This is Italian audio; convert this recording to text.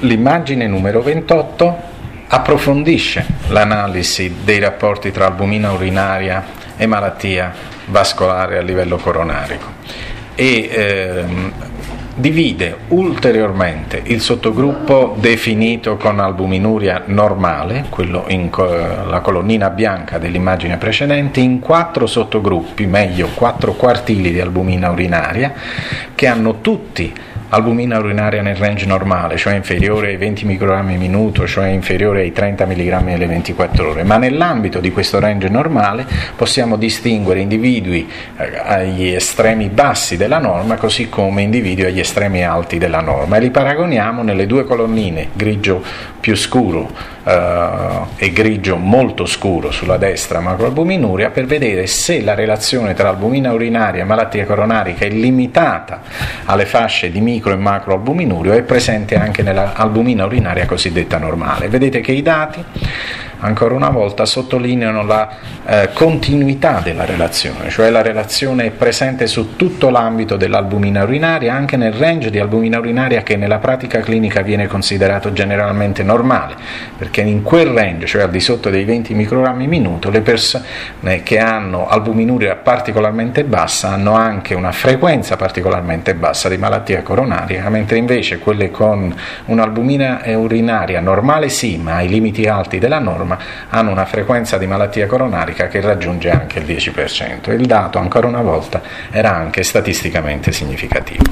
L'immagine numero 28 approfondisce l'analisi dei rapporti tra albumina urinaria e malattia vascolare a livello coronarico e divide ulteriormente il sottogruppo definito con albuminuria normale, quello la colonnina bianca dell'immagine precedente, in 4 sottogruppi, meglio 4 quartili di albumina urinaria, che hanno tutti albumina urinaria nel range normale, cioè inferiore ai 20 microgrammi minuto, cioè inferiore ai 30 mg alle 24 ore, ma nell'ambito di questo range normale possiamo distinguere individui agli estremi bassi della norma, così come individui agli estremi alti della norma, e li paragoniamo nelle 2 colonnine, grigio più scuro e grigio molto scuro sulla destra macroalbuminuria, per vedere se la relazione tra albumina urinaria e malattia coronarica è limitata alle fasce di micro e macroalbuminurio, è presente anche nella albumina urinaria cosiddetta normale. Vedete che i dati ancora una volta sottolineano la continuità della relazione, cioè la relazione è presente su tutto l'ambito dell'albumina urinaria, anche nel range di albumina urinaria che nella pratica clinica viene considerato generalmente normale, perché in quel range, cioè al di sotto dei 20 microgrammi minuto, le persone che hanno albuminuria particolarmente bassa hanno anche una frequenza particolarmente bassa di malattia coronaria, mentre invece quelle con un'albumina urinaria normale sì, ma ai limiti alti della norma, hanno una frequenza di malattia coronarica che raggiunge anche il 10%. Il dato, ancora una volta, era anche statisticamente significativo.